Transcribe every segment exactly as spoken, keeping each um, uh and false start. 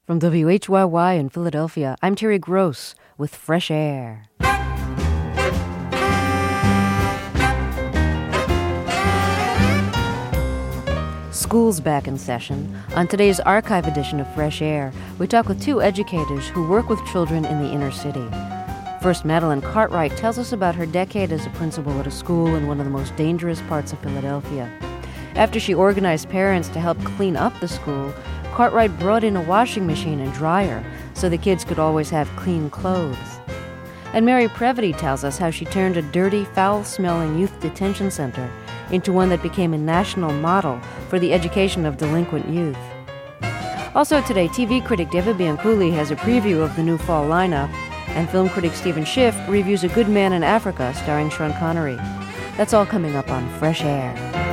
From W H Y Y in Philadelphia, I'm Terry Gross with Fresh Air. School's back in session. On today's archive edition of Fresh Air, we talk with two educators who work with children in the inner city. First, Madeline Cartwright tells us about her decade as a principal at a school in one of the most dangerous parts of Philadelphia. After she organized parents to help clean up the school, Cartwright brought in a washing machine and dryer so the kids could always have clean clothes. And Mary Previty tells us how she turned a dirty, foul-smelling youth detention center into one that became a national model for the education of delinquent youth. Also today, T V critic David Bianculli has a preview of the new fall lineup, and film critic Stephen Schiff reviews A Good Man in Africa starring Sean Connery. That's all coming up on Fresh Air.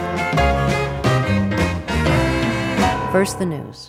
First, the news.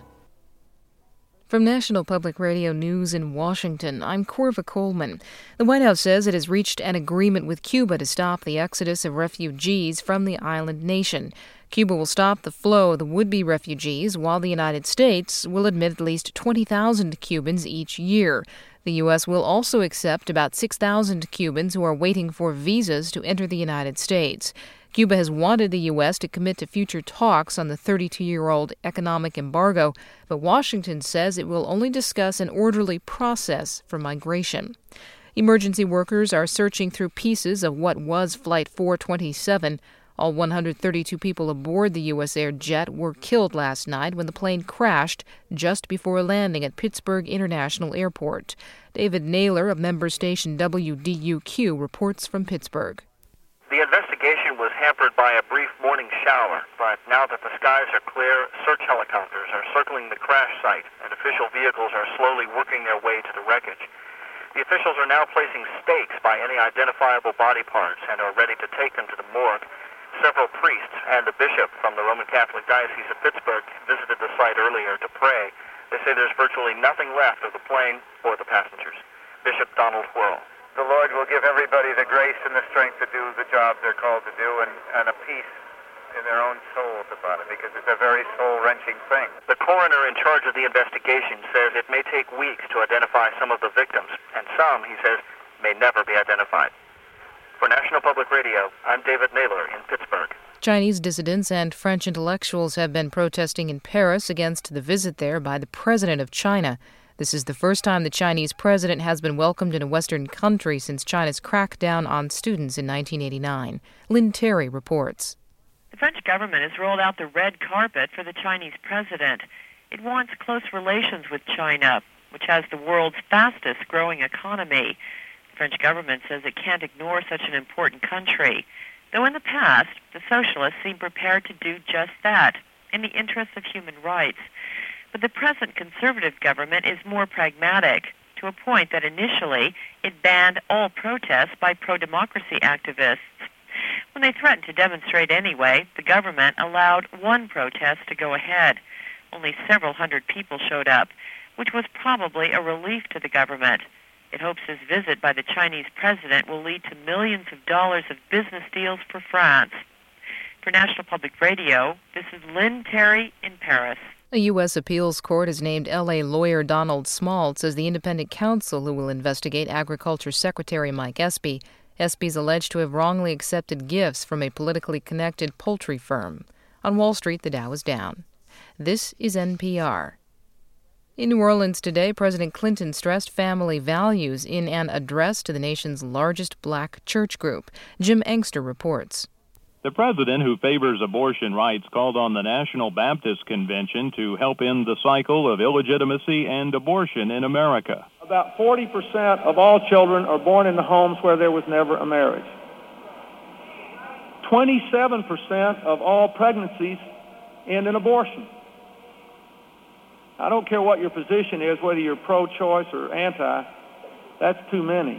From National Public Radio News in Washington, I'm Corva Coleman. The White House says it has reached an agreement with Cuba to stop the exodus of refugees from the island nation. Cuba will stop the flow of the would-be refugees, while the United States will admit at least twenty thousand Cubans each year. The U S will also accept about six thousand Cubans who are waiting for visas to enter the United States. Cuba has wanted the U S to commit to future talks on the thirty-two-year-old economic embargo, but Washington says it will only discuss an orderly process for migration. Emergency workers are searching through pieces of what was Flight four twenty-seven. All one hundred thirty-two people aboard the U S Air jet were killed last night when the plane crashed just before landing at Pittsburgh International Airport. David Naylor of member station W D U Q reports from Pittsburgh. The investigation was hampered by a brief morning shower, but now that the skies are clear, search helicopters are circling the crash site, and official vehicles are slowly working their way to the wreckage. The officials are now placing stakes by any identifiable body parts and are ready to take them to the morgue. Several priests and the bishop from the Roman Catholic Diocese of Pittsburgh visited the site earlier to pray. They say there's virtually nothing left of the plane or the passengers. Bishop Donald Whirl. The Lord will give everybody the grace and the strength to do the job they're called to do, and, and a peace in their own souls about it, because it's a very soul-wrenching thing. The coroner in charge of the investigation says it may take weeks to identify some of the victims, and some, he says, may never be identified. For National Public Radio, I'm David Naylor in Pittsburgh. Chinese dissidents and French intellectuals have been protesting in Paris against the visit there by the president of China. This is the first time the Chinese president has been welcomed in a Western country since China's crackdown on students in nineteen eighty-nine. Lynn Terry reports. The French government has rolled out the red carpet for the Chinese president. It wants close relations with China, which has the world's fastest growing economy. The French government says it can't ignore such an important country, though in the past, the socialists seemed prepared to do just that, in the interests of human rights. But the present conservative government is more pragmatic, to a point that initially it banned all protests by pro-democracy activists. When they threatened to demonstrate anyway, the government allowed one protest to go ahead. Only several hundred people showed up, which was probably a relief to the government. It hopes this visit by the Chinese president will lead to millions of dollars of business deals for France. For National Public Radio, this is Lynn Terry in Paris. A U S appeals court has named L A lawyer Donald Smaltz as the independent counsel who will investigate Agriculture Secretary Mike Espy. Espy is alleged to have wrongly accepted gifts from a politically connected poultry firm. On Wall Street, the Dow is down. This is N P R. In New Orleans today, President Clinton stressed family values in an address to the nation's largest black church group. Jim Engster reports. The president, who favors abortion rights, called on the National Baptist Convention to help end the cycle of illegitimacy and abortion in America. About forty percent of all children are born in the homes where there was never a marriage. twenty-seven percent of all pregnancies end in abortion. I don't care what your position is, whether you're pro-choice or anti, that's too many.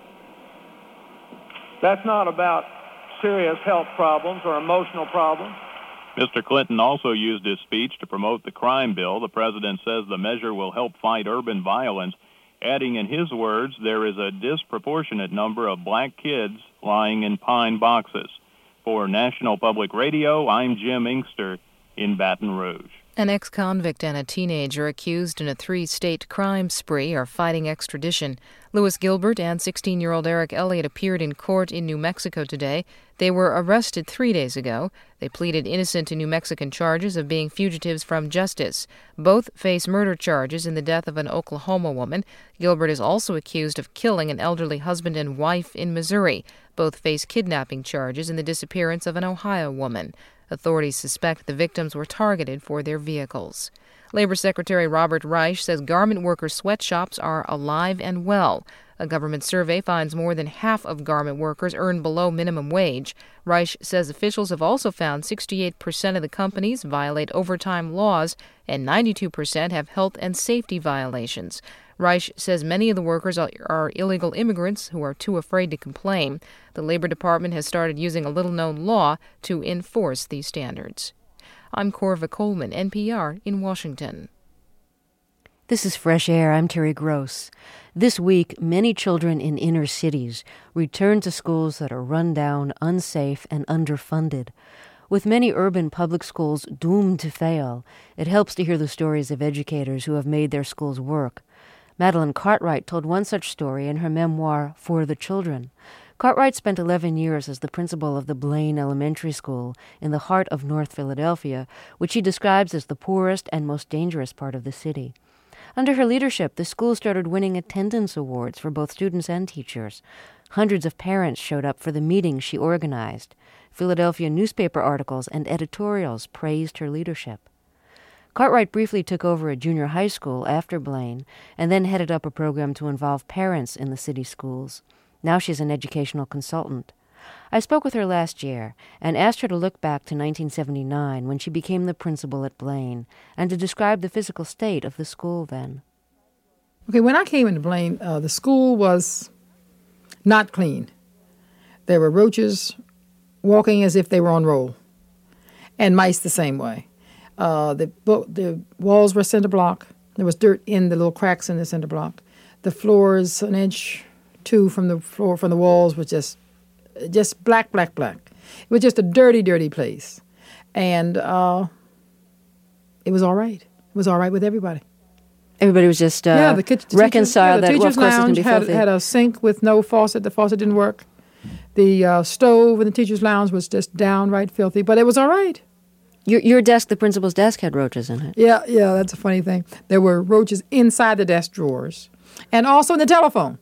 That's not about serious health problems or emotional problems. Mister Clinton also used his speech to promote the crime bill. The president says the measure will help fight urban violence, adding in his words, there is a disproportionate number of black kids lying in pine boxes. For National Public Radio, I'm Jim Engster in Baton Rouge. An ex-convict and a teenager accused in a three-state crime spree are fighting extradition. Louis Gilbert and sixteen-year-old Eric Elliott appeared in court in New Mexico today. They were arrested three days ago. They pleaded innocent to New Mexican charges of being fugitives from justice. Both face murder charges in the death of an Oklahoma woman. Gilbert is also accused of killing an elderly husband and wife in Missouri. Both face kidnapping charges in the disappearance of an Ohio woman. Authorities suspect the victims were targeted for their vehicles. Labor Secretary Robert Reich says garment worker sweatshops are alive and well. A government survey finds more than half of garment workers earn below minimum wage. Reich says officials have also found sixty-eight percent of the companies violate overtime laws and ninety-two percent have health and safety violations. Reich says many of the workers are illegal immigrants who are too afraid to complain. The Labor Department has started using a little-known law to enforce these standards. I'm Corva Coleman, N P R in Washington. This is Fresh Air. I'm Terry Gross. This week, many children in inner cities return to schools that are run down, unsafe, and underfunded. With many urban public schools doomed to fail, it helps to hear the stories of educators who have made their schools work. Madeline Cartwright told one such story in her memoir, For the Children. Cartwright spent eleven years as the principal of the Blaine Elementary School in the heart of North Philadelphia, which she describes as the poorest and most dangerous part of the city. Under her leadership, the school started winning attendance awards for both students and teachers. Hundreds of parents showed up for the meetings she organized. Philadelphia newspaper articles and editorials praised her leadership. Cartwright briefly took over a junior high school after Blaine and then headed up a program to involve parents in the city schools. Now she's an educational consultant. I spoke with her last year and asked her to look back to nineteen seventy-nine when she became the principal at Blaine and to describe the physical state of the school then. Okay, when I came into Blaine, uh, the school was not clean. There were roaches walking as if they were on roll, and mice the same way. Uh, the the walls were cinder block. There was dirt in the little cracks in the cinder block. The floors, an inch, two from the floor, from the walls, was just just black, black, black. It was just a dirty, dirty place. And uh, it was all right. It was all right with everybody. Everybody was just uh, yeah, the kitchen, the reconciled teachers, yeah, the that, well, of course, it's going to be had, filthy. had a sink with no faucet. The faucet didn't work. The uh, stove in the teacher's lounge was just downright filthy, but it was all right. Your, your desk, the principal's desk, had roaches in it. Yeah, yeah, that's a funny thing. There were roaches inside the desk drawers and also in the telephone.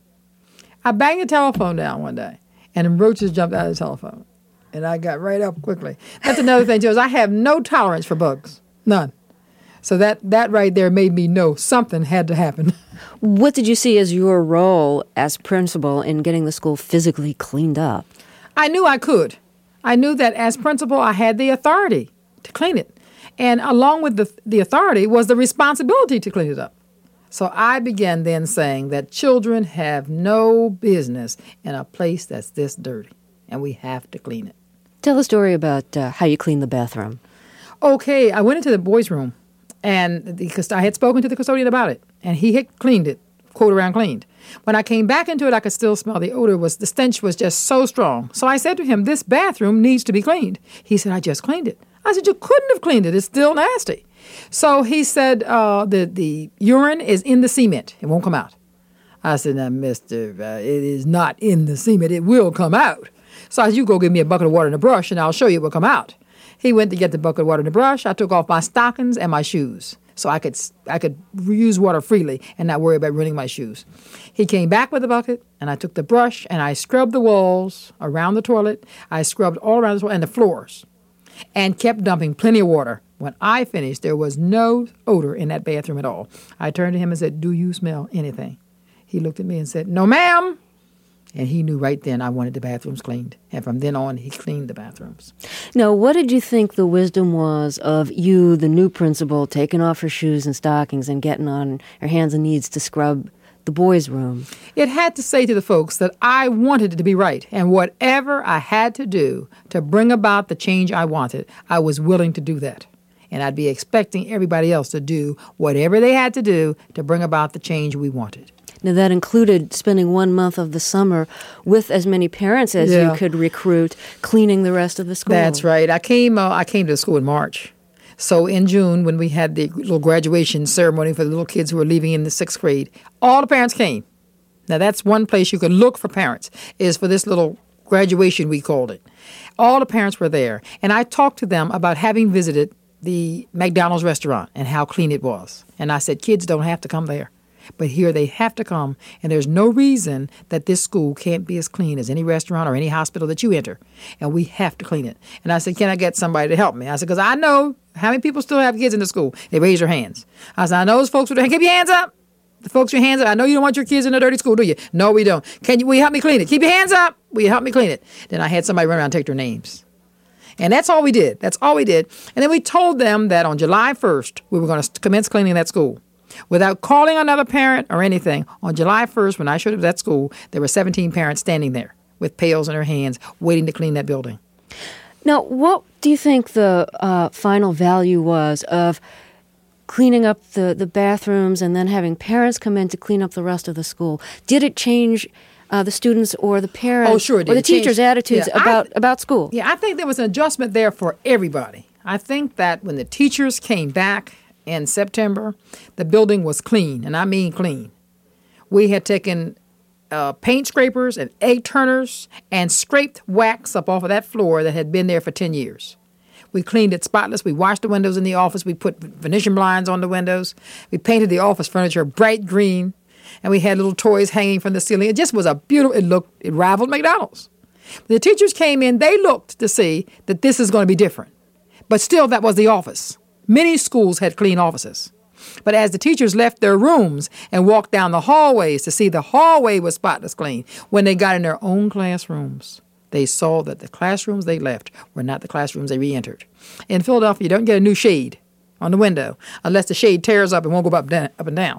I banged the telephone down one day, and roaches jumped out of the telephone, and I got right up quickly. That's another thing, too, is I have no tolerance for bugs, none. So that, that right there made me know something had to happen. What did you see as your role as principal in getting the school physically cleaned up? I knew I could. I knew that as principal, I had the authority to clean it. And along with the, the authority was the responsibility to clean it up. So I began then saying that children have no business in a place that's this dirty, and we have to clean it. Tell a story about uh, how you cleaned the bathroom. Okay, I went into the boys' room, and because I had spoken to the custodian about it, and he had cleaned it, quote around cleaned. When I came back into it, I could still smell the odor. Was the stench was just so strong. So I said to him, this bathroom needs to be cleaned. He said, I just cleaned it. I said, you couldn't have cleaned it. It's still nasty. So he said, uh, the, the urine is in the cement. It won't come out. I said, now, mister, uh, it is not in the cement. It will come out. So I said, you go give me a bucket of water and a brush, and I'll show you it will come out. He went to get the bucket of water and the brush. I took off my stockings and my shoes so I could I could use water freely and not worry about ruining my shoes. He came back with the bucket, and I took the brush, and I scrubbed the walls around the toilet. I scrubbed all around the toilet and the floors, and kept dumping plenty of water. When I finished, there was no odor in that bathroom at all. I turned to him and said, do you smell anything? He looked at me and said, no, ma'am. And he knew right then I wanted the bathrooms cleaned. And from then on, he cleaned the bathrooms. Now, what did you think the wisdom was of you, the new principal, taking off her shoes and stockings and getting on her hands and knees to scrub the boys' room? It had to say to the folks that I wanted it to be right. And whatever I had to do to bring about the change I wanted, I was willing to do that. And I'd be expecting everybody else to do whatever they had to do to bring about the change we wanted. Now, that included spending one month of the summer with as many parents as yeah. you could recruit, cleaning the rest of the school. That's right. I came uh, I came to the school in March. So in June, when we had the little graduation ceremony for the little kids who were leaving in the sixth grade, all the parents came. Now, that's one place you could look for parents, is for this little graduation, we called it. All the parents were there. And I talked to them about having visited the McDonald's restaurant and how clean it was. And I said, kids don't have to come there. But here they have to come, and there's no reason that this school can't be as clean as any restaurant or any hospital that you enter, and we have to clean it. And I said, can I get somebody to help me? I said, because I know how many people still have kids in the school. They raise their hands. I said, I know those folks with their hands. Keep your hands up. The folks with your hands up. I know you don't want your kids in a dirty school, do you? No, we don't. Can you, will you help me clean it? Keep your hands up. Will you help me clean it? Then I had somebody run around and take their names. And that's all we did. That's all we did. And then we told them that on July first, we were going to commence cleaning that school. Without calling another parent or anything, on July first, when I showed up at that school, there were seventeen parents standing there with pails in their hands waiting to clean that building. Now, what do you think the uh, final value was of cleaning up the, the bathrooms and then having parents come in to clean up the rest of the school? Did it change uh, the students or the parents oh, sure it did. or the It teachers' changed. attitudes Yeah, about, I, about school? Yeah, I think there was an adjustment there for everybody. I think that when the teachers came back in September, the building was clean, and I mean clean. We had taken uh, paint scrapers and egg turners and scraped wax up off of that floor that had been there for ten years. We cleaned it spotless. We washed the windows in the office. We put Venetian blinds on the windows. We painted the office furniture bright green, and we had little toys hanging from the ceiling. It just was a beautiful, it looked, it rivaled McDonald's. The teachers came in, they looked to see that this is going to be different. But still, that was the office. Many schools had clean offices. But as the teachers left their rooms and walked down the hallways to see the hallway was spotless clean, when they got in their own classrooms, they saw that the classrooms they left were not the classrooms they re-entered. In Philadelphia, you don't get a new shade on the window unless the shade tears up and won't go up, down, up and down.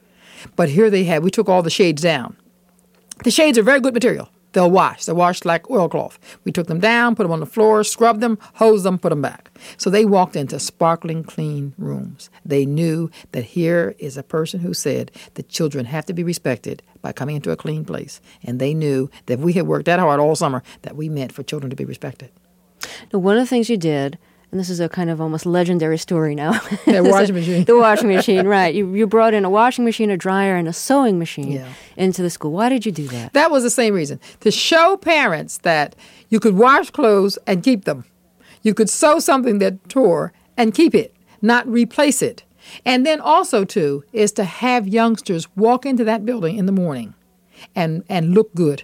But here they had, we took all the shades down. The shades are very good material. They'll wash. They're washed like oilcloth. We took them down, put them on the floor, scrubbed them, hosed them, put them back. So they walked into sparkling clean rooms. They knew that here is a person who said that children have to be respected by coming into a clean place. And they knew that if we had worked that hard all summer, that we meant for children to be respected. Now, one of the things you did, and this is a kind of almost legendary story now. The washing machine. The washing machine, right. You you brought in a washing machine, a dryer, and a sewing machine yeah. into the school. Why did you do that? That was the same reason. To show parents that you could wash clothes and keep them. You could sew something that tore and keep it, not replace it. And then also, too, is to have youngsters walk into that building in the morning and, and look good.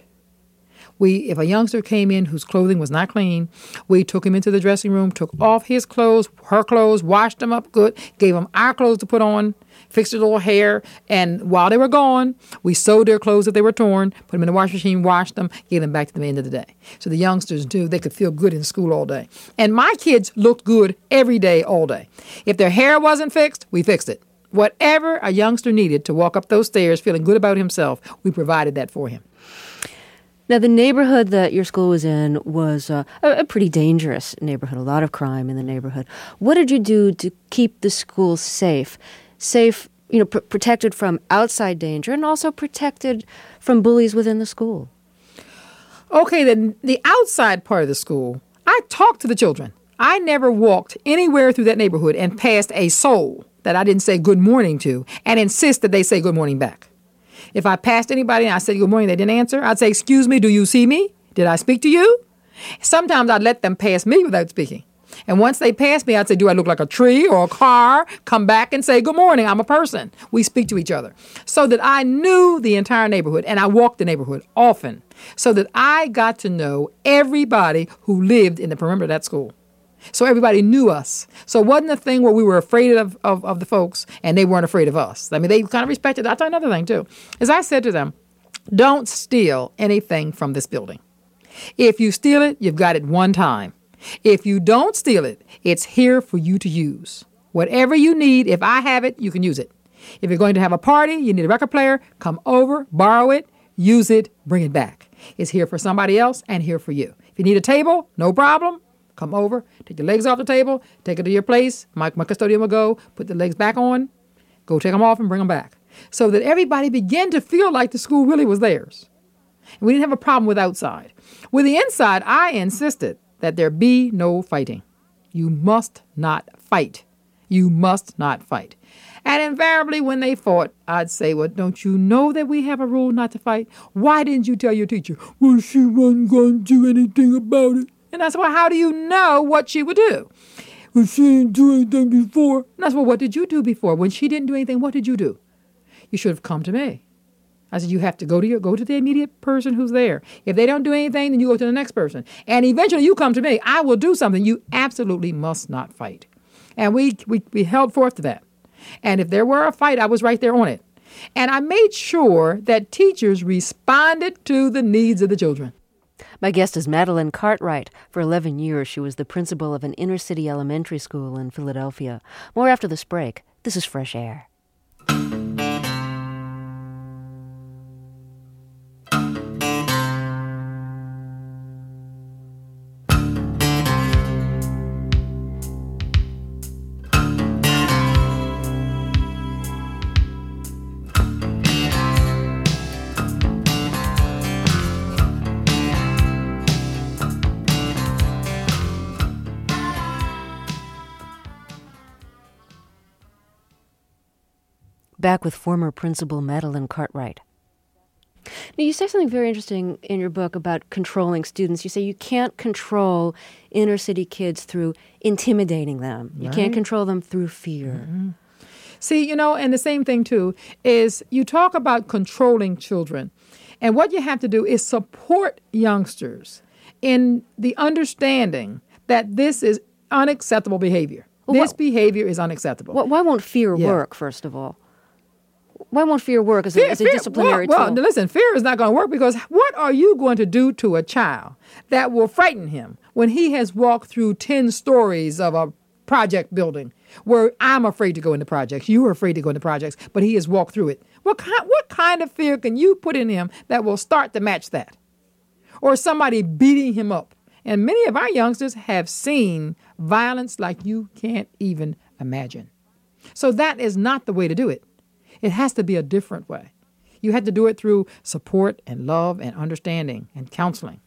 We, if a youngster came in whose clothing was not clean, we took him into the dressing room, took off his clothes, her clothes, washed them up good, gave them our clothes to put on, fixed their little hair, and while they were gone, we sewed their clothes if they were torn, put them in the washing machine, washed them, gave them back to them at the end of the day. So the youngsters knew they could feel good in school all day. And my kids looked good every day, all day. If their hair wasn't fixed, we fixed it. Whatever a youngster needed to walk up those stairs feeling good about himself, we provided that for him. Now, the neighborhood that your school was in was uh, a, a pretty dangerous neighborhood, a lot of crime in the neighborhood. What did you do to keep the school safe? Safe, you know, pr- protected from outside danger and also protected from bullies within the school? Okay, the, the outside part of the school, I talked to the children. I never walked anywhere through that neighborhood and passed a soul that I didn't say good morning to and insist that they say good morning back. If I passed anybody and I said good morning, they didn't answer, I'd say, excuse me, do you see me? Did I speak to you? Sometimes I'd let them pass me without speaking. And once they passed me, I'd say, do I look like a tree or a car? Come back and say, good morning, I'm a person. We speak to each other. So that I knew the entire neighborhood, and I walked the neighborhood often, so that I got to know everybody who lived in the perimeter of that school. So everybody knew us. So it wasn't a thing where we were afraid of, of, of the folks and they weren't afraid of us. I mean, they kind of respected. I'll tell you another thing, too. As I said to them, don't steal anything from this building. If you steal it, you've got it one time. If you don't steal it, it's here for you to use. Whatever you need, if I have it, you can use it. If you're going to have a party, you need a record player, come over, borrow it, use it, bring it back. It's here for somebody else and here for you. If you need a table, no problem. Come over, take your legs off the table, take it to your place. My, my custodian will go, put the legs back on, go take them off and bring them back. So that everybody began to feel like the school really was theirs. And we didn't have a problem with outside. With the inside, I insisted that there be no fighting. You must not fight You must not fight. And invariably when they fought, I'd say, well, don't you know that we have a rule not to fight? Why didn't you tell your teacher? Well, she wasn't going to do anything about it. And I said, well, how do you know what she would do? Well, she didn't do anything before. And I said, well, what did you do before? When she didn't do anything, what did you do? You should have come to me. I said, you have to go to your, go to the immediate person who's there. If they don't do anything, then you go to the next person. And eventually you come to me. I will do something. You absolutely must not fight. And we, we, we held forth to that. And if there were a fight, I was right there on it. And I made sure that teachers responded to the needs of the children. My guest is Madeline Cartwright. For eleven years, she was the principal of an inner-city elementary school in Philadelphia. More after this break. This is Fresh Air. Back with former principal Madeline Cartwright. Now, you say something very interesting in your book about controlling students. You say you can't control inner city kids through intimidating them. You Right. can't control them through fear. Mm-hmm. See, you know, and the same thing, too, is you talk about controlling children. And what you have to do is support youngsters in the understanding that this is unacceptable behavior. Well, this what- behavior is unacceptable. Why why won't fear Yeah. work, first of all? Why won't fear work as a, Fear- as a fear- disciplinary well, tool? well, listen, fear is not going to work because what are you going to do to a child that will frighten him when he has walked through ten stories of a project building where I'm afraid to go into projects, you're afraid to go into projects, but he has walked through it? What kind, what kind of fear can you put in him that will start to match that? Or somebody beating him up? And many of our youngsters have seen violence like you can't even imagine. So that is not the way to do it. It has to be a different way. You have to do it through support and love and understanding and counseling.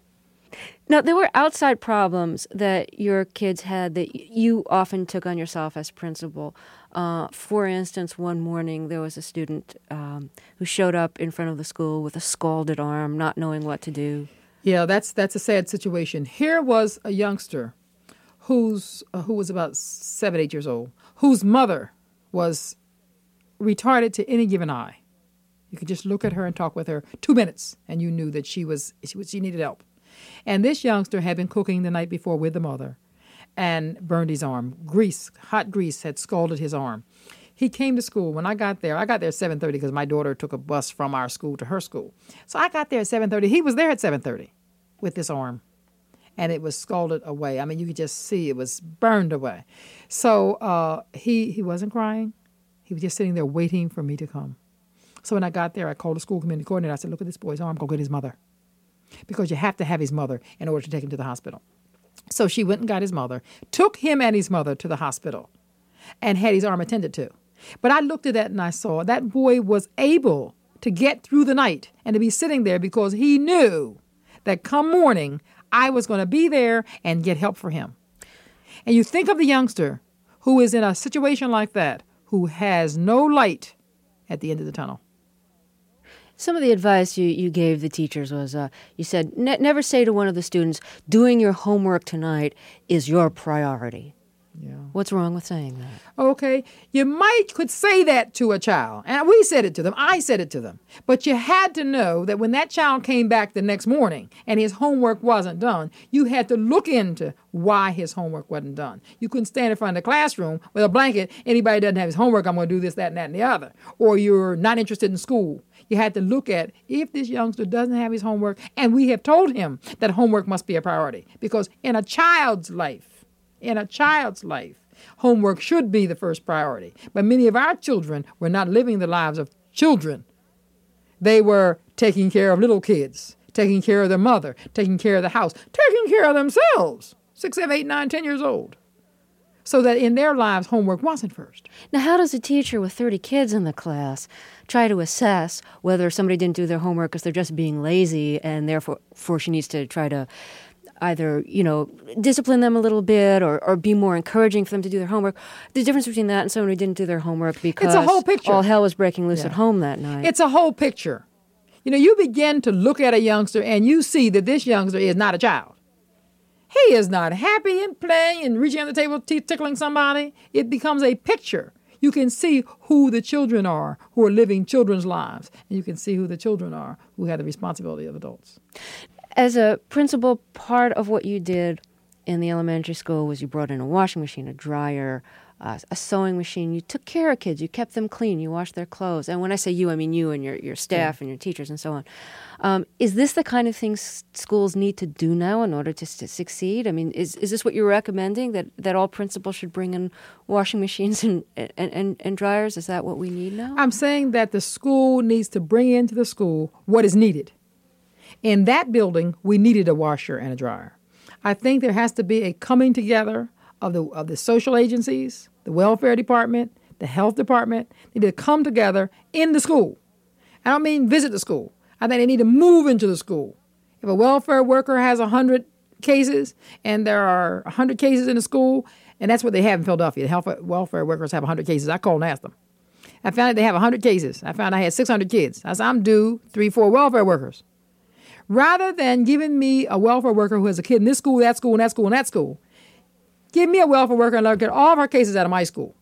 Now, there were outside problems that your kids had that y- you often took on yourself as principal. Uh, for instance, one morning there was a student um, who showed up in front of the school with a scalded arm, not knowing what to do. Yeah, that's that's a sad situation. Here was a youngster who's uh, who was about seven, eight years old, whose mother was retarded to any given eye. You could just look at her and talk with her two minutes, and you knew that she was she, was, she needed help. And this youngster had been cooking the night before with the mother and burned his arm. Grease, hot grease had scalded his arm. He came to school. When I got there, I got there at seven thirty because my daughter took a bus from our school to her school. So I got there at seven thirty. He was there at seven thirty with this arm, and it was scalded away. I mean, you could just see it was burned away. So uh, he he wasn't crying. He was just sitting there waiting for me to come. So when I got there, I called the school community coordinator. I said, look at this boy's arm. Go get his mother. Because you have to have his mother in order to take him to the hospital. So she went and got his mother, took him and his mother to the hospital, and had his arm attended to. But I looked at that and I saw that boy was able to get through the night and to be sitting there because he knew that come morning, I was going to be there and get help for him. And you think of the youngster who is in a situation like that, who has no light at the end of the tunnel. Some of the advice you, you gave the teachers was, uh, you said, ne- never say to one of the students, doing your homework tonight is your priority. Yeah. What's wrong with saying that? Okay, you might could say that to a child, and we said it to them. I said it to them. But you had to know that when that child came back the next morning and his homework wasn't done, you had to look into why his homework wasn't done. You couldn't stand in front of the classroom with a blanket. Anybody doesn't have his homework, I'm going to do this, that, and that, and the other. Or you're not interested in school. You had to look at if this youngster doesn't have his homework, and we have told him that homework must be a priority. Because in a child's life, in a child's life, homework should be the first priority. But many of our children were not living the lives of children. They were taking care of little kids, taking care of their mother, taking care of the house, taking care of themselves, six, seven, eight, nine, ten years old. So that in their lives, homework wasn't first. Now, how does a teacher with thirty kids in the class try to assess whether somebody didn't do their homework because they're just being lazy and therefore for she needs to try to either, you know, discipline them a little bit or, or be more encouraging for them to do their homework. The difference between that and someone who didn't do their homework because it's a whole picture. all hell was breaking loose yeah. at home that night. It's a whole picture. You know, you begin to look at a youngster and you see that this youngster is not a child. He is not happy and playing and reaching on the table, t- tickling somebody. It becomes a picture. You can see who the children are who are living children's lives, and you can see who the children are who have the responsibility of adults. As a principal, part of what you did in the elementary school was you brought in a washing machine, a dryer, uh, a sewing machine. You took care of kids. You kept them clean. You washed their clothes. And when I say you, I mean you and your, your staff yeah. and your teachers and so on. Um, is this the kind of thing s- schools need to do now in order to, to succeed? I mean, is is this what you're recommending, that, that all principals should bring in washing machines and, and, and, and dryers? Is that what we need now? I'm saying that the school needs to bring into the school what is needed. In that building, we needed a washer and a dryer. I think there has to be a coming together of the of the social agencies, the welfare department, the health department. They need to come together in the school. I don't mean visit the school. I think they need to move into the school. If a welfare worker has one hundred cases and there are one hundred cases in the school, and that's what they have in Philadelphia. The health welfare workers have one hundred cases. I called and asked them. I found out they have one hundred cases. I found I had six hundred kids. I said, I'm due three, four welfare workers. Rather than giving me a welfare worker who has a kid in this school, that school, and that school, and that school, give me a welfare worker and let her get all of her cases out of my school.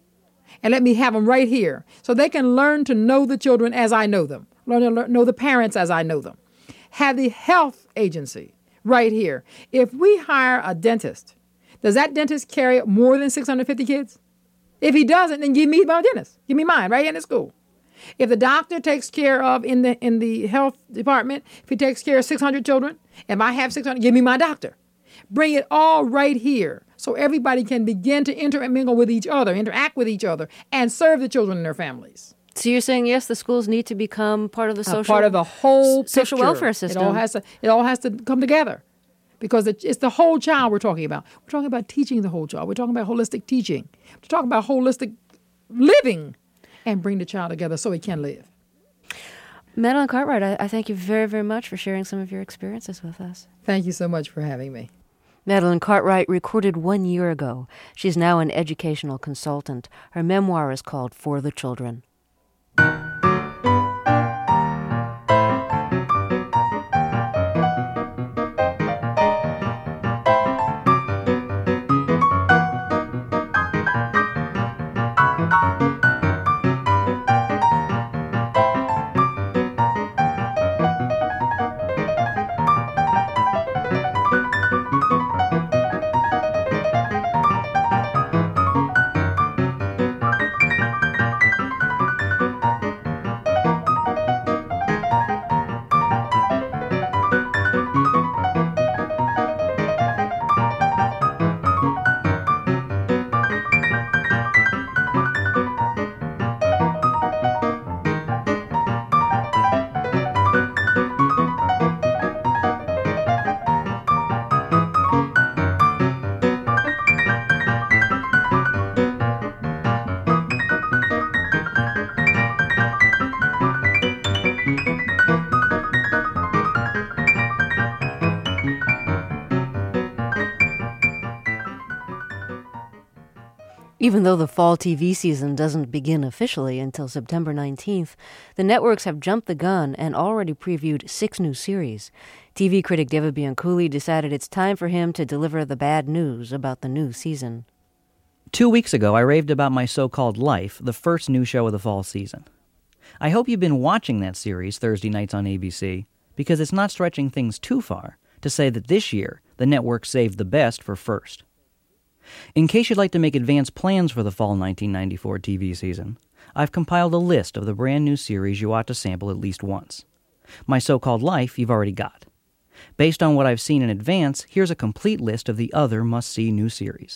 And let me have them right here so they can learn to know the children as I know them, learn to learn, know the parents as I know them. Have the health agency right here. If we hire a dentist, does that dentist carry more than six hundred fifty kids? If he doesn't, then give me my dentist. Give me mine right here in the school. If the doctor takes care of in the in the health department, if he takes care of six hundred children, if I have six hundred, give me my doctor. Bring it all right here so everybody can begin to intermingle with each other, interact with each other, and serve the children and their families. So you're saying, yes, the schools need to become part of the social, uh, part of the whole s- social picture. welfare system. It all has to, it all has to come together because it, it's the whole child we're talking about. We're talking about teaching the whole child. We're talking about holistic teaching. We're talking about holistic living and bring the child together so he can live. Madeline Cartwright, I, I thank you very, very much for sharing some of your experiences with us. Thank you so much for having me. Madeline Cartwright recorded one year ago. She's now an educational consultant. Her memoir is called For the Children. Even though the fall T V season doesn't begin officially until September nineteenth, the networks have jumped the gun and already previewed six new series. T V critic David Bianculli decided it's time for him to deliver the bad news about the new season. Two weeks ago, I raved about My So-Called Life, the first new show of the fall season. I hope you've been watching that series Thursday nights on A B C, because it's not stretching things too far to say that this year, the network saved the best for first. In case you'd like to make advanced plans for the fall nineteen ninety-four T V season, I've compiled a list of the brand new series you ought to sample at least once. My So-Called Life you've already got. Based on what I've seen in advance, here's a complete list of the other must-see new series.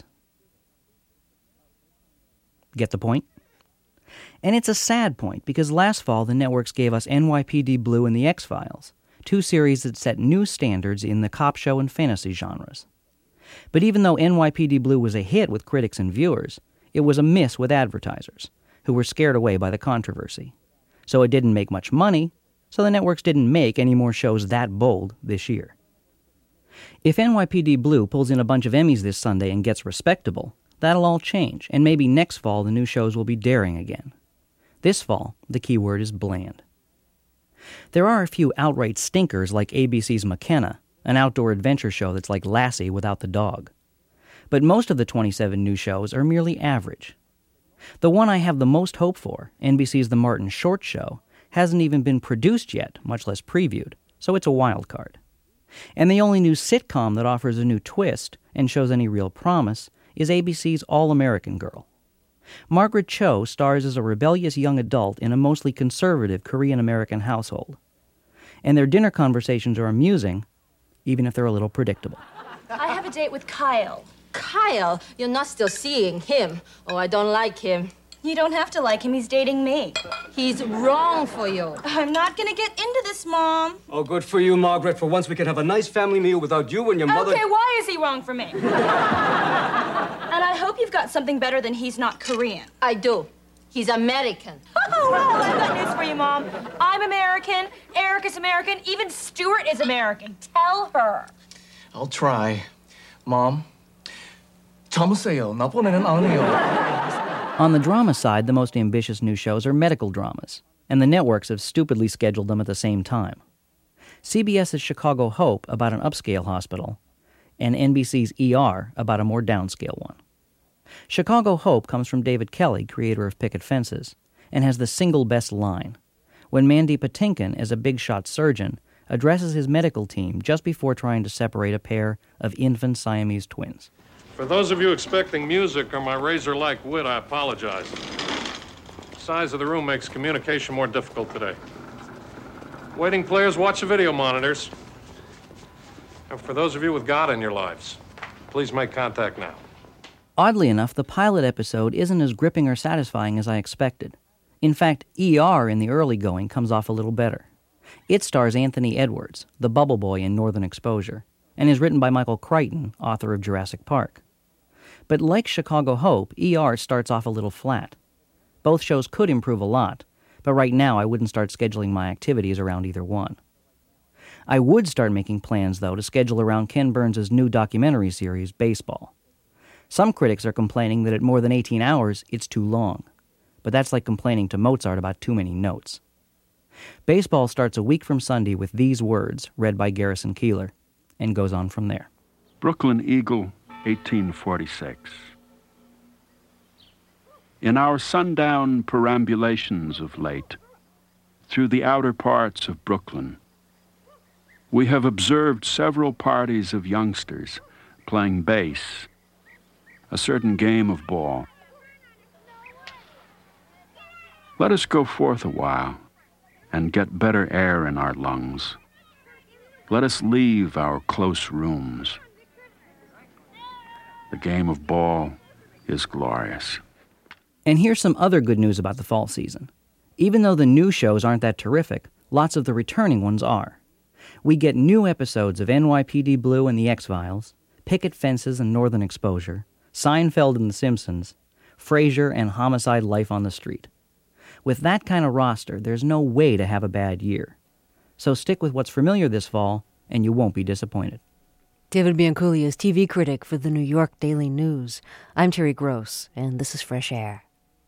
Get the point? And it's a sad point, because last fall the networks gave us N Y P D Blue and The X-Files, two series that set new standards in the cop show and fantasy genres. But even though N Y P D Blue was a hit with critics and viewers, it was a miss with advertisers, who were scared away by the controversy. So it didn't make much money, so the networks didn't make any more shows that bold this year. If N Y P D Blue pulls in a bunch of Emmys this Sunday and gets respectable, that'll all change, and maybe next fall the new shows will be daring again. This fall, the key word is bland. There are a few outright stinkers like A B C's McKenna, an outdoor adventure show that's like Lassie without the dog. But most of the twenty-seven new shows are merely average. The one I have the most hope for, N B C's The Martin Short Show, hasn't even been produced yet, much less previewed, so it's a wild card. And the only new sitcom that offers a new twist and shows any real promise is A B C's All-American Girl. Margaret Cho stars as a rebellious young adult in a mostly conservative Korean-American household. And their dinner conversations are amusing, even if they're a little predictable. I have a date with Kyle. Kyle? You're not still seeing him. Oh, I don't like him. You don't have to like him. He's dating me. He's wrong for you. I'm not gonna get into this, Mom. Oh, good for you, Margaret. For once we can have a nice family meal without you and your mother. Okay, why is he wrong for me? And I hope you've got something better than he's not Korean. I do. He's American. Oh, well, I've got news for you, Mom. I'm American. Eric is American. Even Stuart is American. Tell her. I'll try. Mom, 참으세요. 나보내는 아니에요. On the drama side, the most ambitious new shows are medical dramas, and the networks have stupidly scheduled them at the same time. CBS's Chicago Hope about an upscale hospital, and N B C's E R about a more downscale one. Chicago Hope comes from David Kelly, creator of Picket Fences, and has the single best line, when Mandy Patinkin, as a big-shot surgeon, addresses his medical team just before trying to separate a pair of infant Siamese twins. For those of you expecting music or my razor-like wit, I apologize. The size of the room makes communication more difficult today. Waiting players, watch the video monitors. And for those of you with God in your lives, please make contact now. Oddly enough, the pilot episode isn't as gripping or satisfying as I expected. In fact, E R in the early going comes off a little better. It stars Anthony Edwards, the bubble boy in Northern Exposure, and is written by Michael Crichton, author of Jurassic Park. But like Chicago Hope, E R starts off a little flat. Both shows could improve a lot, but right now I wouldn't start scheduling my activities around either one. I would start making plans, though, to schedule around Ken Burns' new documentary series, Baseball. Some critics are complaining that at more than eighteen hours, it's too long. But that's like complaining to Mozart about too many notes. Baseball starts a week from Sunday with these words, read by Garrison Keillor, and goes on from there. Brooklyn Eagle, eighteen forty-six. In our sundown perambulations of late, through the outer parts of Brooklyn, we have observed several parties of youngsters playing base, a certain game of ball. Let us go forth a while and get better air in our lungs. Let us leave our close rooms. The game of ball is glorious. And here's some other good news about the fall season. Even though the new shows aren't that terrific, lots of the returning ones are. We get new episodes of N Y P D Blue and The X-Files, Picket Fences and Northern Exposure, Seinfeld and The Simpsons, Frasier and Homicide: Life on the Street. With that kind of roster, there's no way to have a bad year. So stick with what's familiar this fall, and you won't be disappointed. David Bianculli is T V critic for the New York Daily News. I'm Terry Gross, and this is Fresh Air.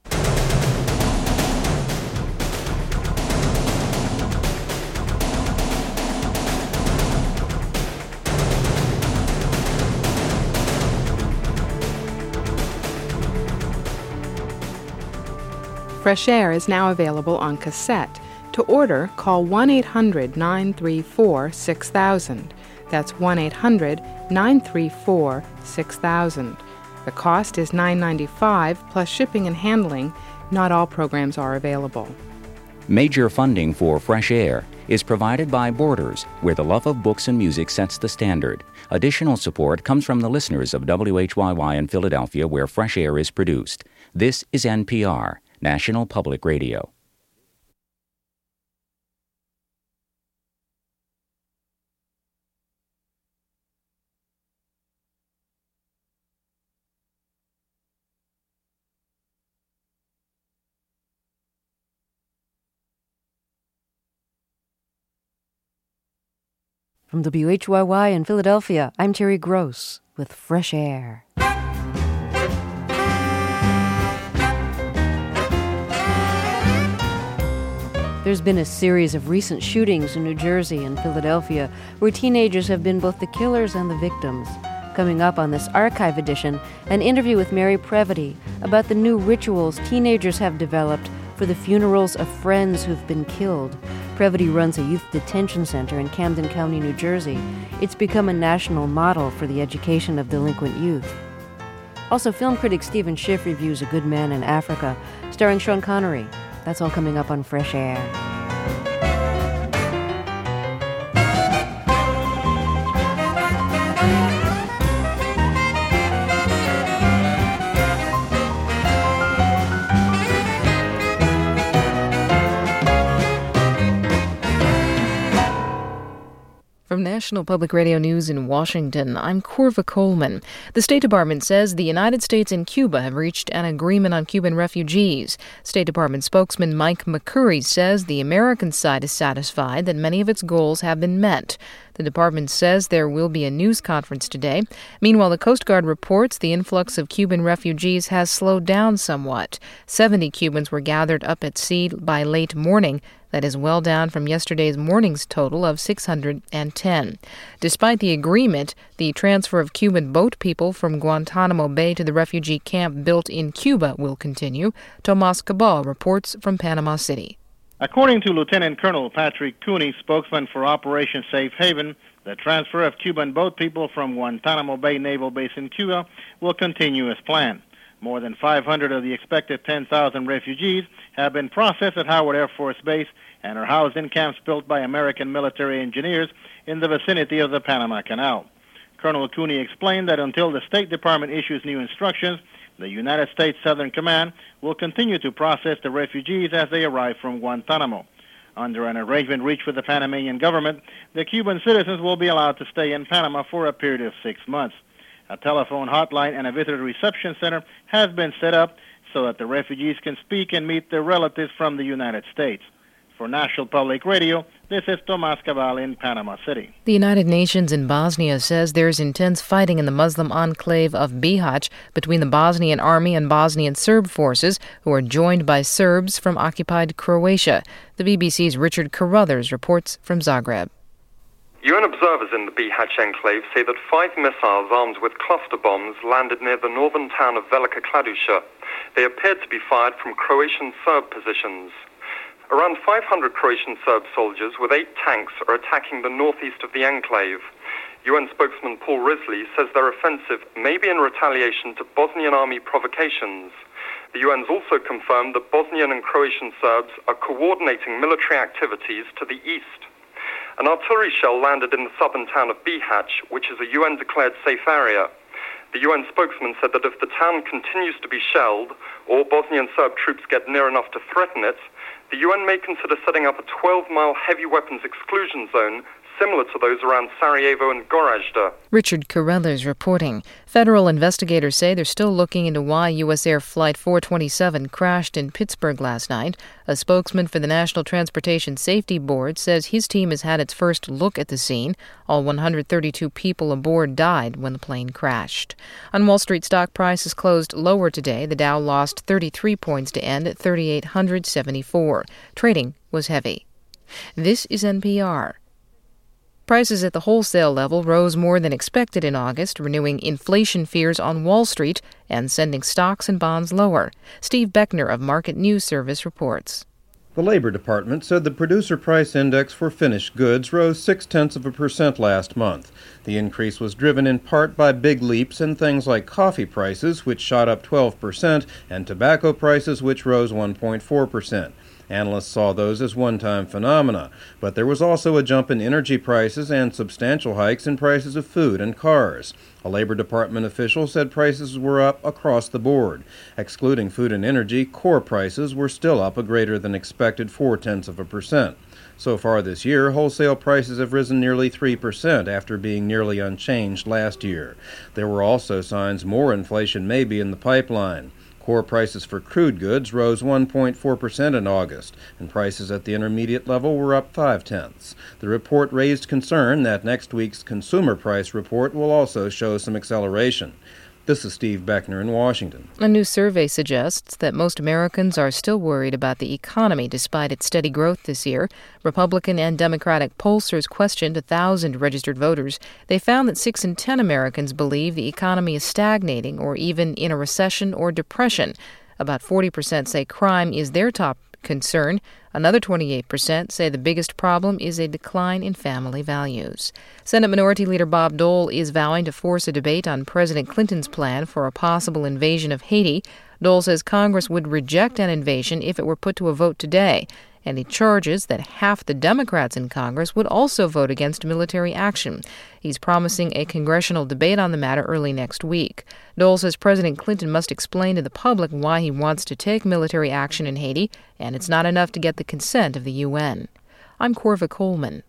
Fresh Air is now available on cassette. To order, call one eight hundred nine three four six thousand. That's one eight hundred nine three four six thousand. The cost is nine dollars and ninety-five cents plus shipping and handling. Not all programs are available. Major funding for Fresh Air is provided by Borders, where the love of books and music sets the standard. Additional support comes from the listeners of W H Y Y in Philadelphia, where Fresh Air is produced. This is N P R, National Public Radio. From W H Y Y in Philadelphia, I'm Terry Gross with Fresh Air. There's been a series of recent shootings in New Jersey and Philadelphia where teenagers have been both the killers and the victims. Coming up on this archive edition, an interview with Mary Previty about the new rituals teenagers have developed for the funerals of friends who've been killed. Previty runs a youth detention center in Camden County, New Jersey. It's become a national model for the education of delinquent youth. Also, film critic Stephen Schiff reviews A Good Man in Africa, starring Sean Connery. That's all coming up on Fresh Air. From National Public Radio News in Washington, I'm Corva Coleman. The State Department says the United States and Cuba have reached an agreement on Cuban refugees. State Department spokesman Mike McCurry says the American side is satisfied that many of its goals have been met. The department says there will be a news conference today. Meanwhile, the Coast Guard reports the influx of Cuban refugees has slowed down somewhat. seventy Cubans were gathered up at sea by late morning. That is well down from yesterday's morning's total of six hundred ten. Despite the agreement, the transfer of Cuban boat people from Guantanamo Bay to the refugee camp built in Cuba will continue. Tomas Cabal reports from Panama City. According to Lieutenant Colonel Patrick Cooney, spokesman for Operation Safe Haven, the transfer of Cuban boat people from Guantanamo Bay Naval Base in Cuba will continue as planned. More than five hundred of the expected ten thousand refugees have been processed at Howard Air Force Base and are housed in camps built by American military engineers in the vicinity of the Panama Canal. Colonel Cooney explained that until the State Department issues new instructions, the United States Southern Command will continue to process the refugees as they arrive from Guantanamo. Under an arrangement reached with the Panamanian government, the Cuban citizens will be allowed to stay in Panama for a period of six months. A telephone hotline and a visitor reception center has been set up so that the refugees can speak and meet their relatives from the United States. For National Public Radio, this is Tomas Cabal in Panama City. The United Nations in Bosnia says there's intense fighting in the Muslim enclave of Bihać between the Bosnian Army and Bosnian Serb forces, who are joined by Serbs from occupied Croatia. The B B C's Richard Carruthers reports from Zagreb. U N observers in the Bihać enclave say that five missiles armed with cluster bombs landed near the northern town of Velika Kladuša. They appeared to be fired from Croatian Serb positions. Around five hundred Croatian Serb soldiers with eight tanks are attacking the northeast of the enclave. U N spokesman Paul Risley says their offensive may be in retaliation to Bosnian army provocations. The U N's also confirmed that Bosnian and Croatian Serbs are coordinating military activities to the east. An artillery shell landed in the southern town of Bihać, which is a U N-declared safe area. The U N spokesman said that if the town continues to be shelled, or Bosnian Serb troops get near enough to threaten it, the U N may consider setting up a twelve-mile heavy weapons exclusion zone similar to those around Sarajevo and Gorazde. Richard Carruthers reporting. Federal investigators say they're still looking into why U S Air Flight four twenty-seven crashed in Pittsburgh last night. A spokesman for the National Transportation Safety Board says his team has had its first look at the scene. All one hundred thirty-two people aboard died when the plane crashed. On Wall Street, stock prices closed lower today. The Dow lost thirty-three points to end at three thousand eight hundred seventy-four. Trading was heavy. This is N P R. Prices at the wholesale level rose more than expected in August, renewing inflation fears on Wall Street and sending stocks and bonds lower. Steve Beckner of Market News Service reports. The Labor Department said the Producer Price Index for finished goods rose six-tenths of a percent last month. The increase was driven in part by big leaps in things like coffee prices, which shot up twelve percent, and tobacco prices, which rose one point four percent. Analysts saw those as one-time phenomena, but there was also a jump in energy prices and substantial hikes in prices of food and cars. A Labor Department official said prices were up across the board. Excluding food and energy, core prices were still up a greater than expected four-tenths of a percent. So far this year, wholesale prices have risen nearly three percent after being nearly unchanged last year. There were also signs more inflation may be in the pipeline. Core prices for crude goods rose one point four percent in August, and prices at the intermediate level were up five-tenths. The report raised concern that next week's consumer price report will also show some acceleration. This is Steve Beckner in Washington. A new survey suggests that most Americans are still worried about the economy despite its steady growth this year. Republican and Democratic pollsters questioned one thousand registered voters. They found that six in ten Americans believe the economy is stagnating or even in a recession or depression. About forty percent say crime is their top concern. Another twenty-eight percent say the biggest problem is a decline in family values. Senate Minority Leader Bob Dole is vowing to force a debate on President Clinton's plan for a possible invasion of Haiti. Dole says Congress would reject an invasion if it were put to a vote today, and he charges that half the Democrats in Congress would also vote against military action. He's promising a congressional debate on the matter early next week. Dole says President Clinton must explain to the public why he wants to take military action in Haiti, and it's not enough to get the consent of the U N. I'm Corva Coleman.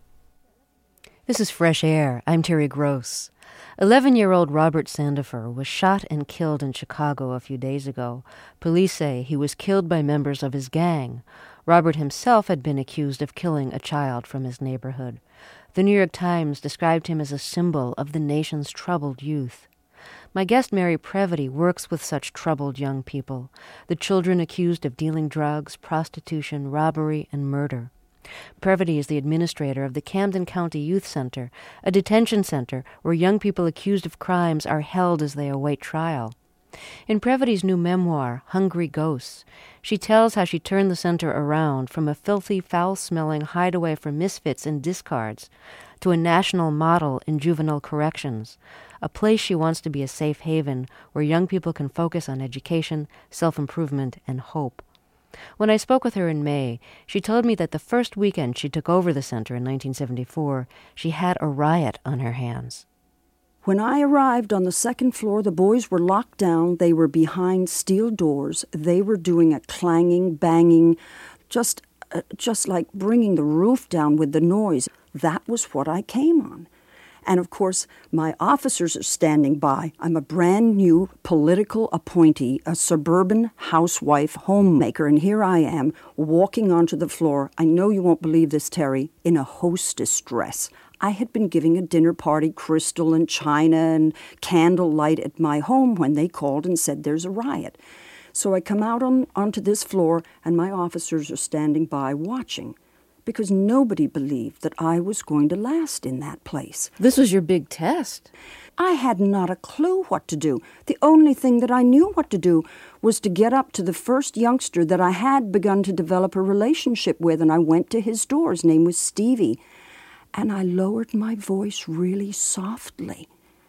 This is Fresh Air. I'm Terry Gross. eleven-year-old Robert Sandifer was shot and killed in Chicago a few days ago. Police say he was killed by members of his gang. Robert himself had been accused of killing a child from his neighborhood. The New York Times described him as a symbol of the nation's troubled youth. My guest, Mary Previty, works with such troubled young people, the children accused of dealing drugs, prostitution, robbery, and murder. Previty is the administrator of the Camden County Youth Center, a detention center where young people accused of crimes are held as they await trial. In Previty's new memoir, Hungry Ghosts, she tells how she turned the center around from a filthy, foul-smelling hideaway for misfits and discards to a national model in juvenile corrections, a place she wants to be a safe haven where young people can focus on education, self-improvement, and hope. When I spoke with her in May, she told me that the first weekend she took over the center in nineteen seventy-four, she had a riot on her hands. When I arrived on the second floor, the boys were locked down. They were behind steel doors. They were doing a clanging, banging, just, uh, just like bringing the roof down with the noise. That was what I came on. And, of course, my officers are standing by. I'm a brand new political appointee, a suburban housewife, homemaker, and here I am walking onto the floor. I know you won't believe this, Terry, in a hostess dress. I had been giving a dinner party, crystal and china and candlelight at my home when they called and said there's a riot. So I come out on, onto this floor, and my officers are standing by watching, because nobody believed that I was going to last in that place. This was your big test. I had not a clue what to do. The only thing that I knew what to do was to get up to the first youngster that I had begun to develop a relationship with, and I went to his door. His name was Stevie. And I lowered my voice really softly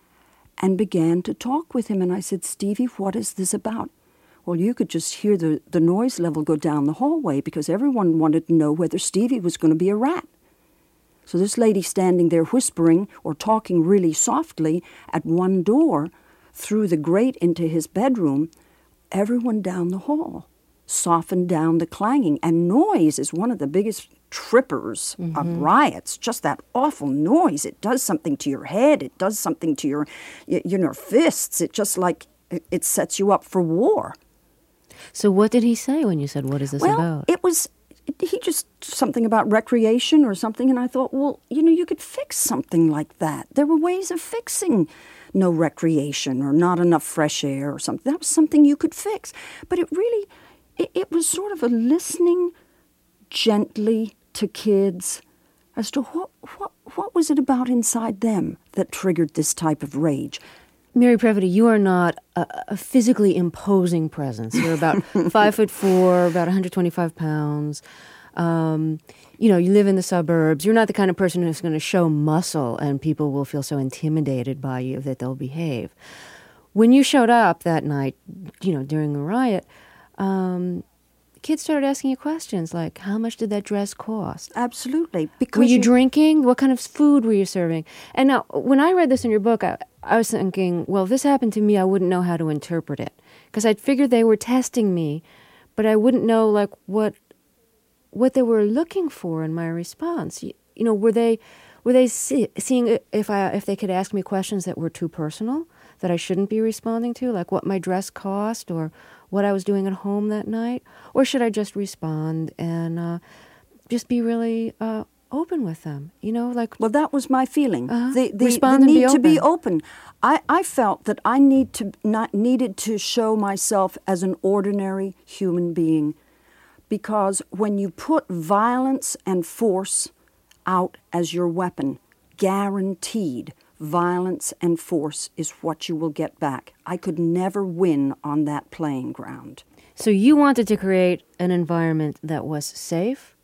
and began to talk with him. And I said, Stevie, what is this about? Well, you could just hear the, the noise level go down the hallway because everyone wanted to know whether Stevie was going to be a rat. So this lady standing there whispering or talking really softly at one door through the grate into his bedroom, everyone down the hall softened down the clanging. And noise is one of the biggest trippers mm-hmm. of riots. Just that awful noise. It does something to your head. It does something to your, you know, fists. It just like, it sets you up for war. So what did he say when you said, what is this well, about? It was, he just, something about recreation or something, and I thought, well, you know, you could fix something like that. There were ways of fixing no recreation or not enough fresh air or something. That was something you could fix. But it really, it, it was sort of a listening gently to kids as to what, what, what was it about inside them that triggered this type of rage. Mary Previty, you are not a, a physically imposing presence. You're about five foot four, about one hundred twenty-five pounds. Um, you know, you live in the suburbs. You're not the kind of person who's going to show muscle and people will feel so intimidated by you that they'll behave. When you showed up that night, you know, during the riot, um, kids started asking you questions like, how much did that dress cost? Absolutely. Because were you, you drinking? What kind of food were you serving? And now, when I read this in your book, I, I was thinking, well, if this happened to me, I wouldn't know how to interpret it. Because I'd figured they were testing me, but I wouldn't know, like, what what they were looking for in my response. You, you know, were they were they see, seeing if I if they could ask me questions that were too personal, that I shouldn't be responding to, like what my dress cost or what I was doing at home that night? Or should I just respond and uh, just be really uh, open with them? You know, like... Well, that was my feeling. Uh-huh. The, the, respond the and need be to be open. open. I, I felt that I need to not needed to show myself as an ordinary human being, because when you put violence and force out as your weapon, guaranteed violence and force is what you will get back. I could never win on that playing ground. So you wanted to create an environment that was safe,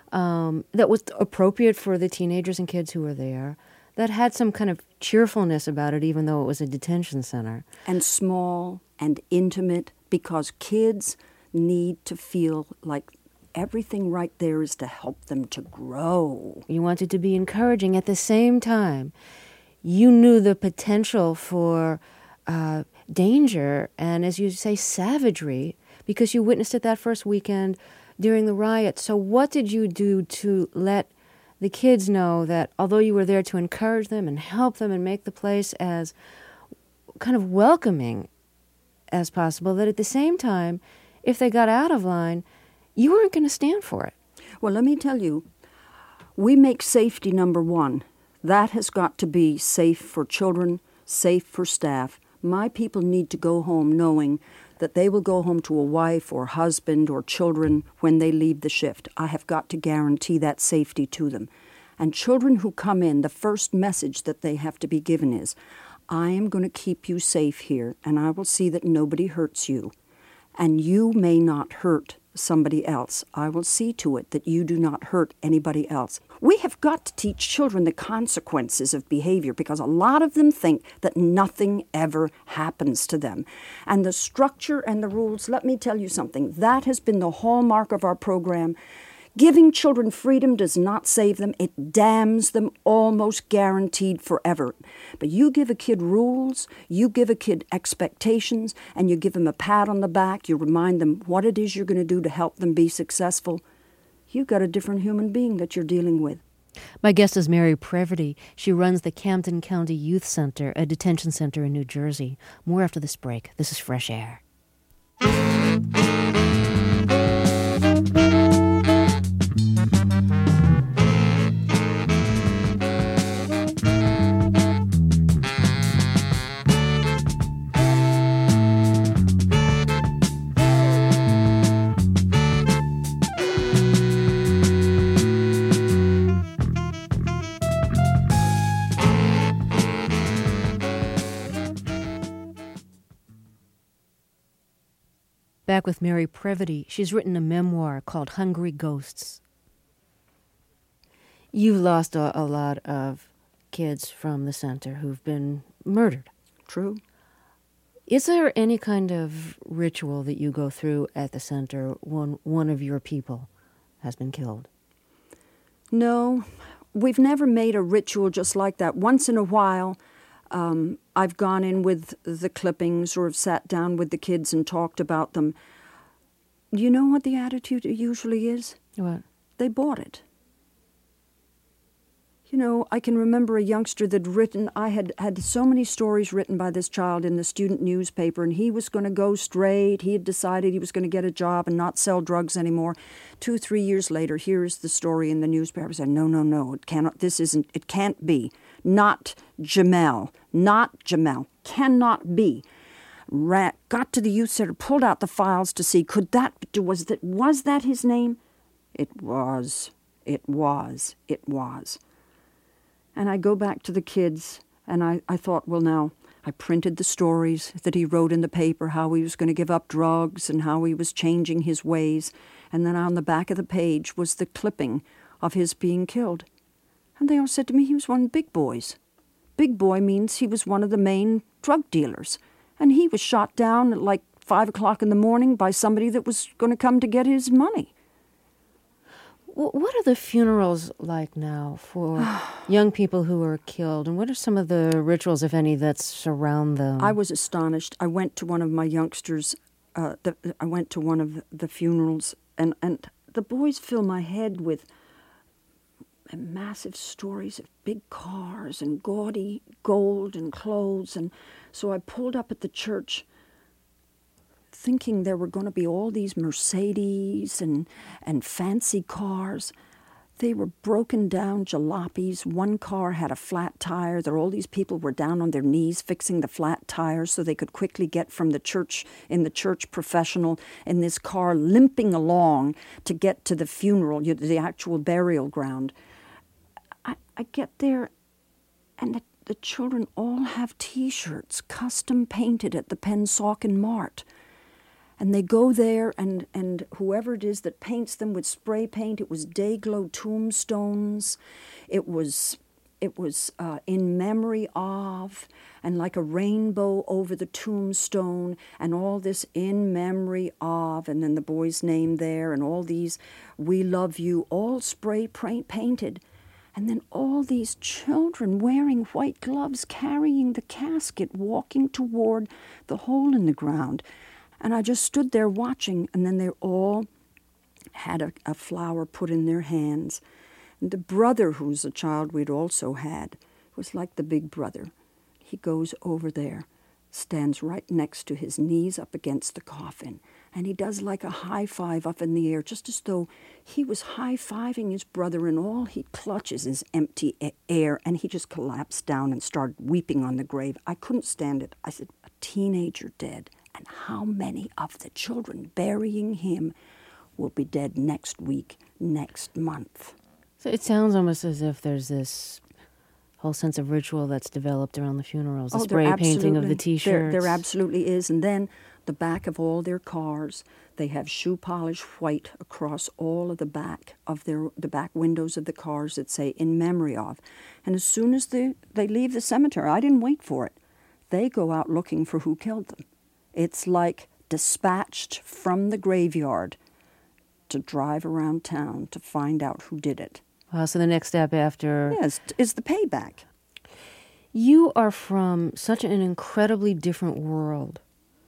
um, that was appropriate for the teenagers and kids who were there, that had some kind of cheerfulness about it, even though it was a detention center. And small and intimate, because kids need to feel like everything right there is to help them to grow. You wanted to be encouraging. At the same time, you knew the potential for uh, danger and, as you say, savagery, because you witnessed it that first weekend during the riot. So what did you do to let the kids know that although you were there to encourage them and help them and make the place as kind of welcoming as possible, that at the same time, if they got out of line, you weren't going to stand for it? Well, let me tell you, we make safety number one. That has got to be safe for children, safe for staff. My people need to go home knowing that they will go home to a wife or husband or children when they leave the shift. I have got to guarantee that safety to them. And children who come in, the first message that they have to be given is, I am going to keep you safe here, and I will see that nobody hurts you. And you may not hurt somebody else. I will see to it that you do not hurt anybody else. We have got to teach children the consequences of behavior, because a lot of them think that nothing ever happens to them. And the structure and the rules, let me tell you something, that has been the hallmark of our program. Giving children freedom does not save them. It damns them almost guaranteed forever. But you give a kid rules, you give a kid expectations, and you give them a pat on the back, you remind them what it is you're going to do to help them be successful, you've got a different human being that you're dealing with. My guest is Mary Preverty. She runs the Camden County Youth Center, a detention center in New Jersey. More after this break. This is Fresh Air. Back with Mary Preverty. She's written a memoir called Hungry Ghosts. You've lost a, a lot of kids from the center who've been murdered. True. Is there any kind of ritual that you go through at the center when one of your people has been killed? No, we've never made a ritual just like that. Once in a while, Um, I've gone in with the clippings or have sat down with the kids and talked about them. You know what the attitude usually is? What? They bought it. You know, I can remember a youngster that written, I had had so many stories written by this child in the student newspaper, and he was going to go straight. He had decided he was going to get a job and not sell drugs anymore. Two, three years later, here's the story in the newspaper. I said, no, no, no, it cannot, this isn't, it can't be. Not Jamel, not Jamel, cannot be. Rat, got to the youth center, pulled out the files to see, could that, was that, was that his name? It was, it was, it was. And I go back to the kids, and I, I thought, well, now, I printed the stories that he wrote in the paper, how he was going to give up drugs and how he was changing his ways. And then on the back of the page was the clipping of his being killed. And they all said to me he was one of the big boys. Big boy means he was one of the main drug dealers. And he was shot down at like five o'clock in the morning by somebody that was going to come to get his money. What are the funerals like now for young people who are killed? And what are some of the rituals, if any, that surround them? I was astonished. I went to one of my youngsters, uh, the, I went to one of the funerals, and, and the boys fill my head with massive stories of big cars and gaudy gold and clothes. And so I pulled up at the church, thinking there were going to be all these Mercedes and, and fancy cars. They were broken down jalopies. One car had a flat tire. There, all these people were down on their knees fixing the flat tires so they could quickly get from the church, in the church professional, in this car, limping along to get to the funeral, the actual burial ground. I, I get there, and the, the children all have T-shirts, custom painted at the Pennsauken Mart. And they go there, and, and whoever it is that paints them with spray paint, it was Day-Glow tombstones, it was it was uh, in memory of, and like a rainbow over the tombstone, and all this in memory of, and then the boy's name there, and all these, we love you, all spray paint painted. And then all these children wearing white gloves, carrying the casket, walking toward the hole in the ground. And I just stood there watching, and then they all had a, a flower put in their hands. And the brother, who's a child we'd also had, was like the big brother. He goes over there, stands right next to his knees up against the coffin, and he does like a high five up in the air, just as though he was high-fiving his brother, and all he clutches is empty air, and he just collapsed down and started weeping on the grave. I couldn't stand it. I said, a teenager dead. And how many of the children burying him will be dead next week, next month? So it sounds almost as if there's this whole sense of ritual that's developed around the funerals, the oh, spray painting of the T-shirts. There, there absolutely is. And then the back of all their cars, they have shoe polish white across all of the back of their the back windows of the cars that say, in memory of. And as soon as they, they leave the cemetery, I didn't wait for it, they go out looking for who killed them. It's like dispatched from the graveyard to drive around town to find out who did it. Wow, so the next step after... Yes, is the payback. You are from such an incredibly different world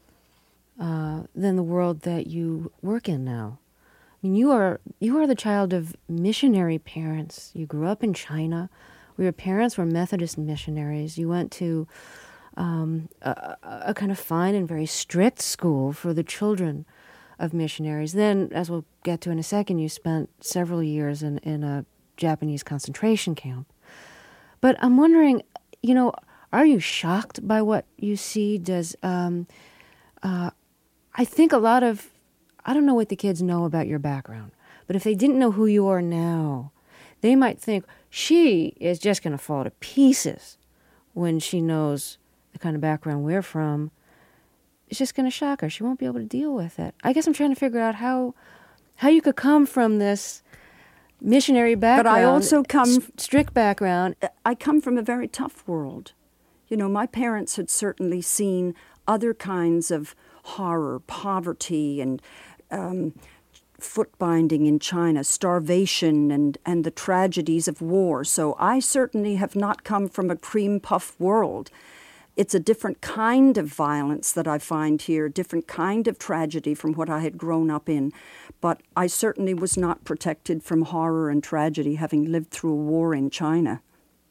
uh, than the world that you work in now. I mean, you are you are the child of missionary parents. You grew up in China, where your parents were Methodist missionaries. You went to... Um, a, a kind of fine and very strict school for the children of missionaries. Then, as we'll get to in a second, you spent several years in, in a Japanese concentration camp. But I'm wondering, you know, are you shocked by what you see? Does, um, uh, I think a lot of, I don't know what the kids know about your background, but if they didn't know who you are now, they might think, she is just going to fall to pieces when she knows the kind of background we're from. It's just going to shock her. She won't be able to deal with it. I guess I'm trying to figure out how how you could come from this missionary background. But I also come... st- strict background. I come from a very tough world. You know, my parents had certainly seen other kinds of horror, poverty, and um, foot binding in China, starvation, and, and the tragedies of war. So I certainly have not come from a cream puff world. It's a different kind of violence that I find here, a different kind of tragedy from what I had grown up in. But I certainly was not protected from horror and tragedy, having lived through a war in China.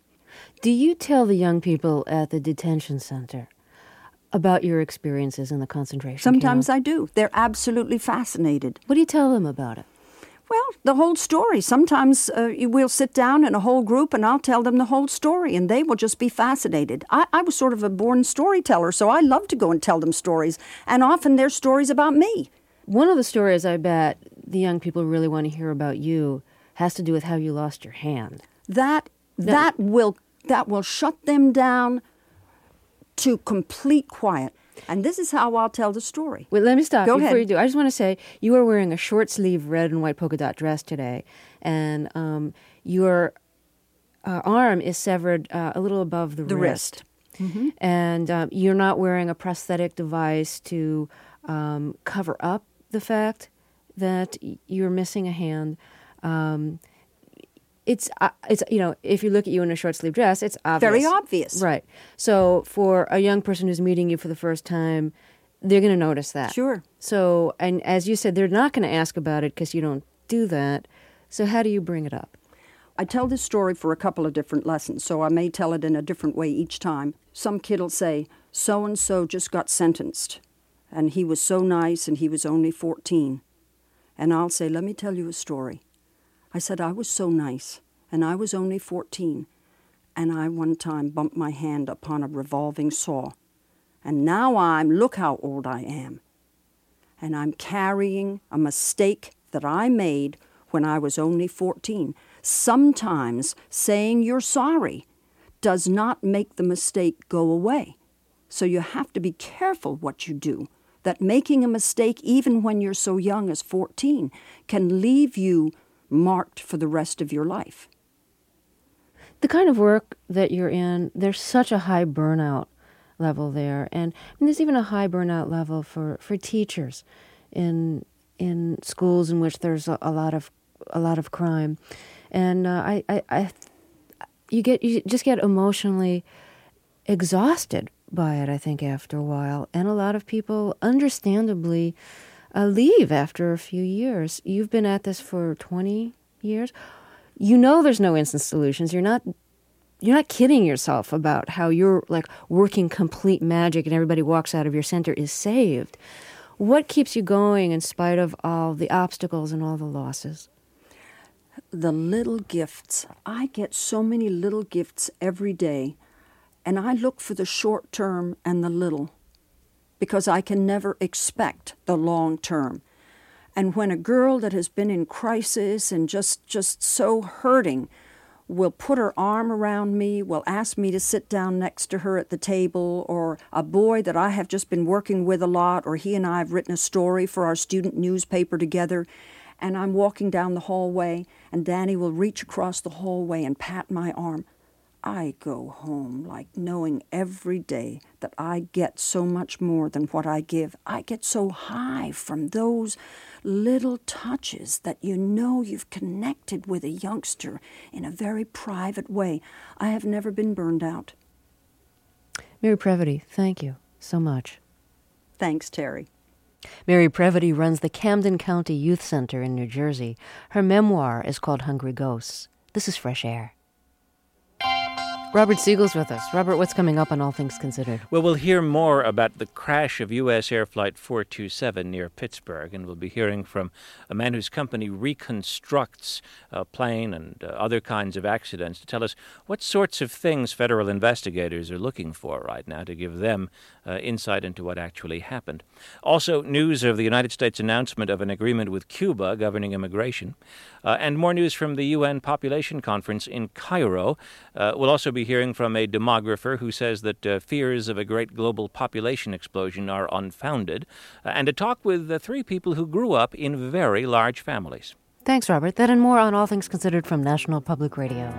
Do you tell the young people at the detention center about your experiences in the concentration Sometimes camp? I do. They're absolutely fascinated. What do you tell them about it? Well, the whole story. Sometimes uh, we'll sit down in a whole group and I'll tell them the whole story and they will just be fascinated. I, I was sort of a born storyteller, so I love to go and tell them stories. And often they're stories about me. One of the stories I bet the young people really want to hear about you has to do with how you lost your hand. That that will that will shut them down to complete quiet. And this is how I'll tell the story. Wait, let me stop Go you before ahead. you do. I just want to say you are wearing a short sleeve red and white polka dot dress today, and um, your uh, arm is severed uh, a little above the, The wrist. wrist. Mm-hmm. And um, you're not wearing a prosthetic device to um, cover up the fact that y- you're missing a hand. Um, It's, uh, it's you know, if you look at you in a short-sleeve dress, it's obvious. Very obvious. Right. So for a young person who's meeting you for the first time, they're going to notice that. Sure. So, and as you said, they're not going to ask about it because you don't do that. So how do you bring it up? I tell this story for a couple of different lessons, so I may tell it in a different way each time. Some kid will say, so-and-so just got sentenced. and he was so nice, and he was only fourteen. And I'll say, let me tell you a story. I said, I was so nice, and I was only fourteen, and I one time bumped my hand upon a revolving saw. And now I'm, look how old I am. And I'm carrying a mistake that I made when I was only fourteen. Sometimes saying you're sorry does not make the mistake go away. So you have to be careful what you do. That making a mistake, even when you're so young as fourteen, can leave you marked for the rest of your life. The kind of work that you're in, there's such a high burnout level there. And, and there's even a high burnout level for, for teachers in in schools in which there's a, a lot of a lot of crime. And uh, I, I, I, you get you just get emotionally exhausted by it, I think, after a while. And a lot of people, understandably, uh, leave after a few years. You've been at this for twenty years. You know there's no instant solutions. You're not you're not kidding yourself about how you're like working complete magic and everybody walks out of your center is saved. What keeps you going in spite of all the obstacles and all the losses? The little gifts. I get so many little gifts every day, and I look for the short term and the little, because I can never expect the long term. And when a girl that has been in crisis and just, just so hurting will put her arm around me, will ask me to sit down next to her at the table, or a boy that I have just been working with a lot, or he and I have written a story for our student newspaper together, and I'm walking down the hallway, and Danny will reach across the hallway and pat my arm. I go home like knowing every day that I get so much more than what I give. I get so high from those little touches that you know you've connected with a youngster in a very private way. I have never been burned out. Mary Previty, thank you so much. Thanks, Terry. Mary Previty runs the Camden County Youth Center in New Jersey. Her memoir is called Hungry Ghosts. This is Fresh Air. Robert Siegel's with us. Robert, what's coming up on All Things Considered? Well, we'll hear more about the crash of U S Air Flight four two seven near Pittsburgh, and we'll be hearing from a man whose company reconstructs a plane and uh, other kinds of accidents to tell us what sorts of things federal investigators are looking for right now to give them uh, insight into what actually happened. Also, news of the United States announcement of an agreement with Cuba governing immigration, uh, and more news from the U N Population Conference in Cairo. Uh, we'll also be hearing from a demographer who says that uh, fears of a great global population explosion are unfounded, uh, and a talk with uh, three people who grew up in very large families. Thanks, Robert. That and more on All Things Considered from National Public Radio.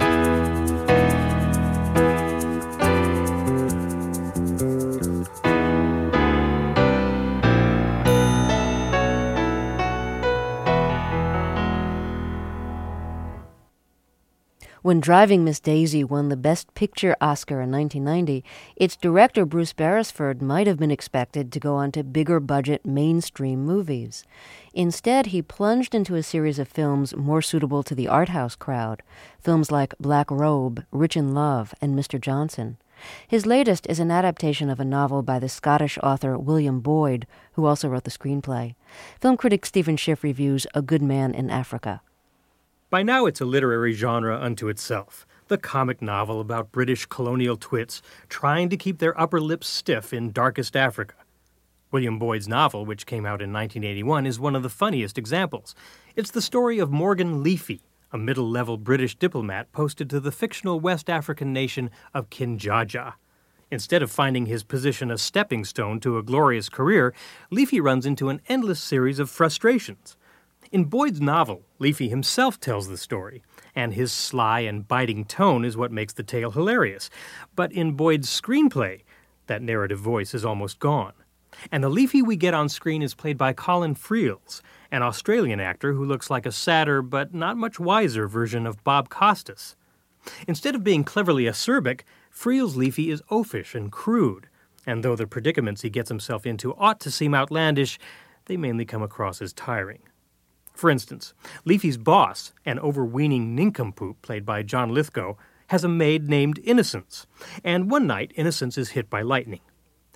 When Driving Miss Daisy won the Best Picture Oscar in nineteen ninety, its director Bruce Beresford might have been expected to go on to bigger-budget mainstream movies. Instead, he plunged into a series of films more suitable to the art house crowd, films like Black Robe, Rich in Love, and Mister Johnson. His latest is an adaptation of a novel by the Scottish author William Boyd, who also wrote the screenplay. Film critic Stephen Schiff reviews A Good Man in Africa. By now it's a literary genre unto itself, the comic novel about British colonial twits trying to keep their upper lips stiff in darkest Africa. William Boyd's novel, which came out in nineteen eighty-one, is one of the funniest examples. It's the story of Morgan Leafy, a middle-level British diplomat posted to the fictional West African nation of Kinjaja. Instead of finding his position a stepping stone to a glorious career, Leafy runs into an endless series of frustrations. In Boyd's novel, Leafy himself tells the story, and his sly and biting tone is what makes the tale hilarious. But in Boyd's screenplay, that narrative voice is almost gone. And the Leafy we get on screen is played by Colin Friels, an Australian actor who looks like a sadder but not much wiser version of Bob Costas. Instead of being cleverly acerbic, Friels' Leafy is oafish and crude, and though the predicaments he gets himself into ought to seem outlandish, they mainly come across as tiring. For instance, Leafy's boss, an overweening nincompoop played by John Lithgow, has a maid named Innocence, and one night Innocence is hit by lightning.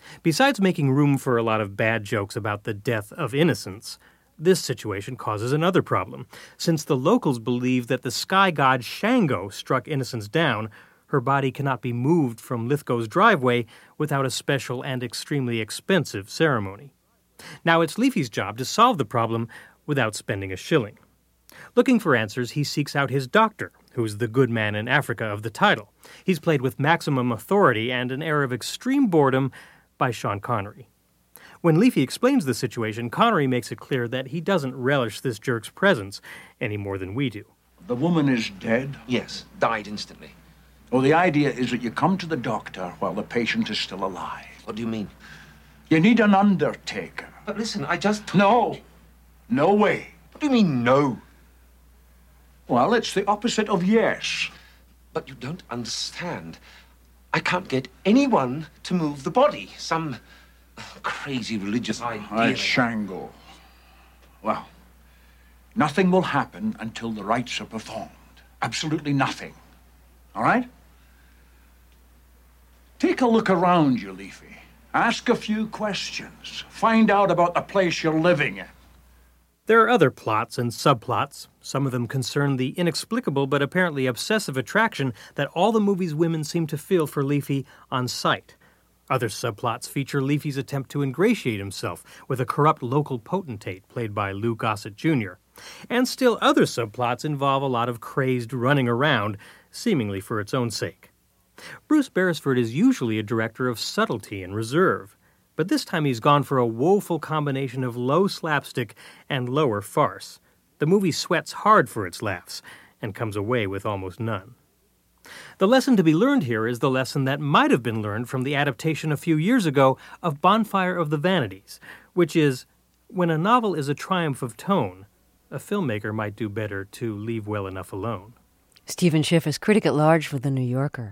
Besides making room for a lot of bad jokes about the death of innocence, this situation causes another problem. Since the locals believe that the sky god Shango struck Innocence down, her body cannot be moved from Lithgow's driveway without a special and extremely expensive ceremony. Now it's Leafy's job to solve the problem without spending a shilling. Looking for answers, he seeks out his doctor, who's the good man in Africa of the title. He's played with maximum authority and an air of extreme boredom by Sean Connery. When Leafy explains the situation, Connery makes it clear that he doesn't relish this jerk's presence any more than we do. The woman is dead? Yes, died instantly. Well, the idea is that you come to the doctor while the patient is still alive. What do you mean? You need an undertaker. But listen, I just... No. No way. What do you mean, no? Well, it's the opposite of yes. But you don't understand. I can't get anyone to move the body. Some crazy religious idea. Right, Shango. Well, nothing will happen until the rites are performed. Absolutely nothing. All right? Take a look around you, Leafy. Ask a few questions. Find out about the place you're living in. There are other plots and subplots. Some of them concern the inexplicable but apparently obsessive attraction that all the movie's women seem to feel for Leafy on sight. Other subplots feature Leafy's attempt to ingratiate himself with a corrupt local potentate played by Lou Gossett Junior And still other subplots involve a lot of crazed running around, seemingly for its own sake. Bruce Beresford is usually a director of subtlety and reserve, but this time he's gone for a woeful combination of low slapstick and lower farce. The movie sweats hard for its laughs and comes away with almost none. The lesson to be learned here is the lesson that might have been learned from the adaptation a few years ago of Bonfire of the Vanities, which is, when a novel is a triumph of tone, a filmmaker might do better to leave well enough alone. Stephen Schiff is critic at large for The New Yorker.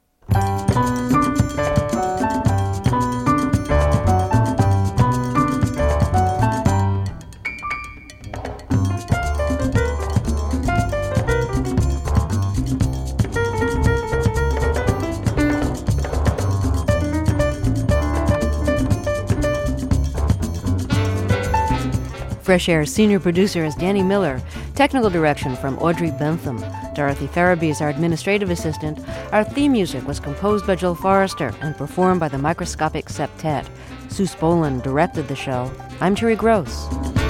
Fresh Air's senior producer is Danny Miller. Technical direction from Audrey Bentham. Dorothy Farabee is our administrative assistant. Our theme music was composed by Joel Forrester and performed by the Microscopic Septet. Sue Spolin directed the show. I'm Terry Gross.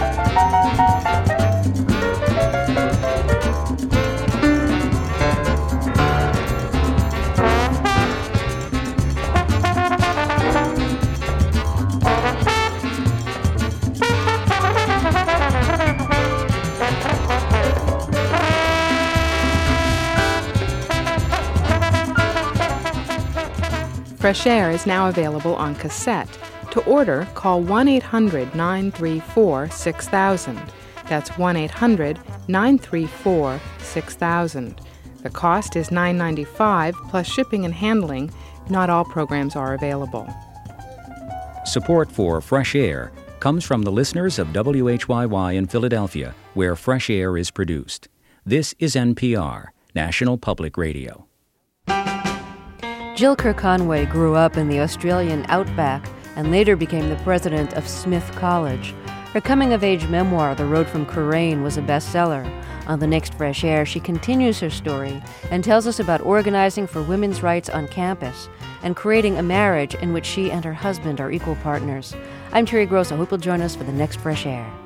Fresh Air is now available on cassette. To order, call one eight hundred nine three four six thousand. That's one eight hundred nine three four six thousand. The cost is nine dollars and ninety-five cents plus shipping and handling. Not all programs are available. Support for Fresh Air comes from the listeners of W H Y Y in Philadelphia, where Fresh Air is produced. This is N P R, National Public Radio. Jill Kerr Conway grew up in the Australian outback and later became the president of Smith College. Her coming-of-age memoir, The Road from Currane, was a bestseller. On the next Fresh Air, she continues her story and tells us about organizing for women's rights on campus and creating a marriage in which she and her husband are equal partners. I'm Terry Gross. I hope you'll join us for the next Fresh Air.